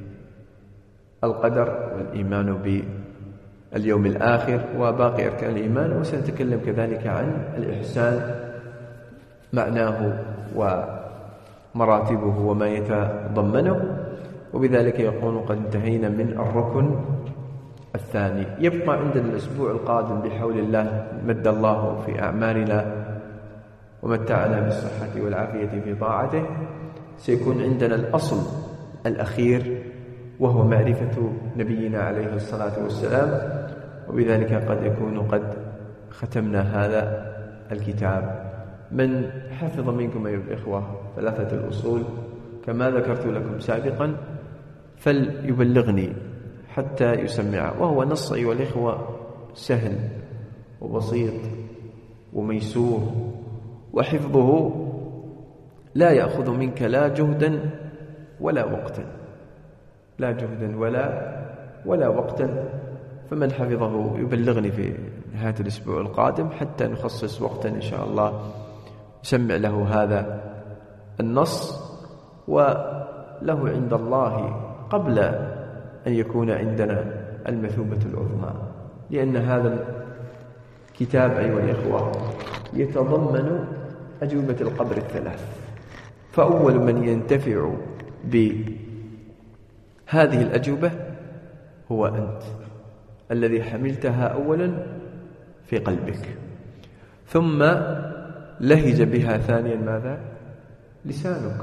بالقدر والإيمان باليوم الآخر وباقي أركان الإيمان، وسنتكلم كذلك عن الإحسان معناه ومراتبه وما يتضمنه، وبذلك يكون قد انتهينا من الركن الثاني. يبقى عندنا الأسبوع القادم بحول الله، مد الله في أعمالنا ومتعنا بالصحة والعافية في طاعته، سيكون عندنا الأصل الأخير وهو معرفة نبينا عليه الصلاة والسلام، وبذلك قد يكون قد ختمنا هذا الكتاب. من حفظ منكم أيها الإخوة ثلاثة الأصول كما ذكرت لكم سابقا فليبلغني حتى يسمع، وهو نص أيها الإخوة سهل وبسيط وميسور، وحفظه لا يأخذ منك لا جهدا ولا وقتا، لا جهدا ولا ولا وقتا. فمن حفظه يبلغني في نهاية الأسبوع القادم حتى نخصص وقتا إن شاء الله يسمع له هذا النص، وله عند الله قبل أن يكون عندنا المثوبة العظمى، لأن هذا الكتاب أيها الإخوة يتضمن أجوبة القبر الثلاث. فأول من ينتفع بهذه الأجوبة هو أنت الذي حملتها أولا في قلبك، ثم لهج بها ثانيا ماذا؟ لسانك.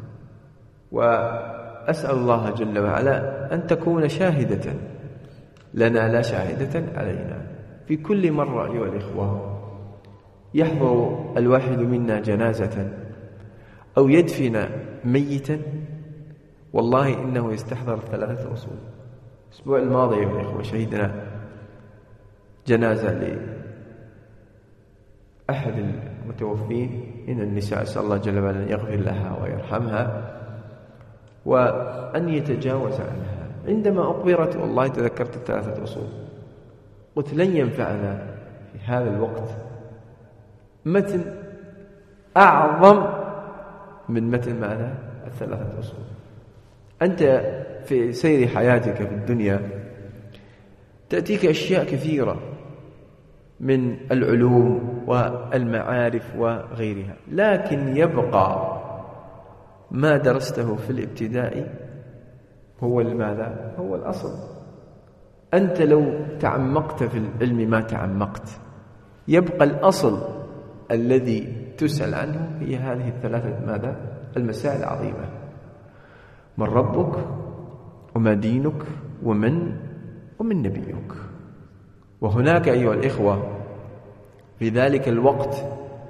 وأسأل الله جل وعلا أن تكون شاهدة لنا لا شاهدة علينا. في كل مرة أيها الإخوة يحضر الواحد منا جنازة أو يدفن ميتا، والله إنه يستحضر ثلاثة أصول. الأسبوع الماضي يا إخوة شهدنا جنازة لأحد المتوفين من النساء، أسأل الله جل وعلا أن يغفر لها ويرحمها وأن يتجاوز عنها. عندما أقبرت والله تذكرت الثلاثة أصول، قلت لن ينفعنا في هذا الوقت متن أعظم من متن ماذا؟ الثلاثة أصول. أنت في سير حياتك في الدنيا تأتيك أشياء كثيرة من العلوم والمعارف وغيرها، لكن يبقى ما درسته في الابتداء هو ماذا؟ هو الأصل. أنت لو تعمقت في العلم ما تعمقت، يبقى الأصل الذي تسأل عنه هي هذه الثلاثة ماذا؟ المسائل العظيمة: من ربك، وما دينك، ومن ومن نبيك. وهناك أيها الإخوة في ذلك الوقت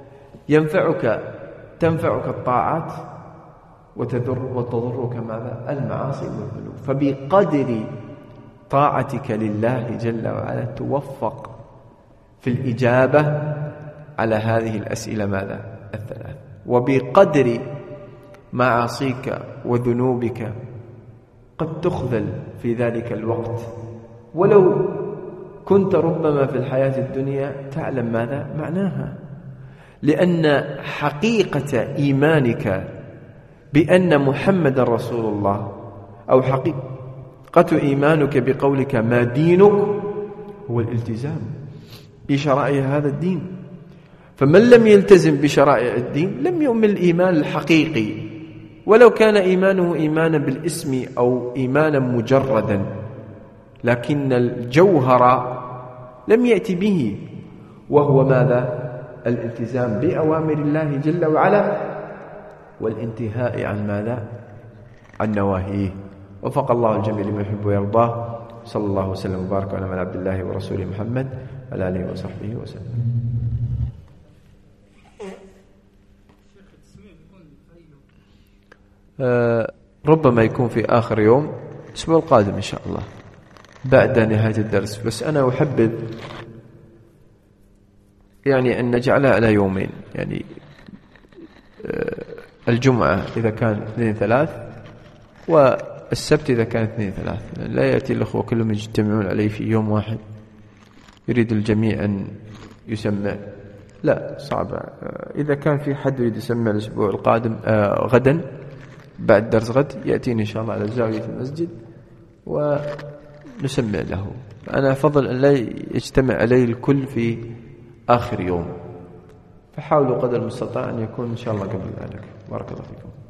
ينفعك تنفعك الطاعات وتضر وتضرك ماذا؟ المعاصي والذنوب. فبقدر طاعتك لله جل وعلا توفق في الإجابة على هذه الأسئلة ماذا؟ الثلاث. وبقدر معاصيك وذنوبك قد تخذل في ذلك الوقت، ولو كنت ربما في الحياة الدنيا تعلم ماذا؟ معناها. لأن حقيقة إيمانك بأن محمد رسول الله، أو حقيقة إيمانك بقولك ما دينك، هو الالتزام بشرائع هذا الدين. فمن لم يلتزم بشرائع الدين لم يؤمن الإيمان الحقيقي، ولو كان إيمانه إيمانا بالاسم أو إيمانا مجردا، لكن الجوهر لم يأتي به، وهو ماذا؟ الالتزام بأوامر الله جل وعلا والانتهاء عن ماذا؟ عن نواهيه. وفق الله الجميع لما يحب ويرضاه. صلى الله وسلم وبارك على عبد الله ورسوله محمد وعلى آله وصحبه وسلم. أه ربما يكون في آخر يوم الأسبوع القادم إن شاء الله بعد نهاية الدرس، بس أنا أحبذ يعني أن نجعلها على يومين، يعني أه الجمعة إذا كان اثنين ثلاث، والسبت إذا كان اثنين ثلاث. لا يأتي الأخوة كلهم يجتمعون عليه في يوم واحد، يريد الجميع أن يسمع، لا صعب. إذا كان في حد يريد يسمع الأسبوع القادم آه غدا بعد درس غد، يأتيني إن شاء الله على زاوية المسجد ونسمع له. أنا أفضل أن لا يجتمع عليه الكل في آخر يوم، فحاولوا قدر المستطاع أن يكون إن شاء الله قبل ذلك. بارك الله فيكم.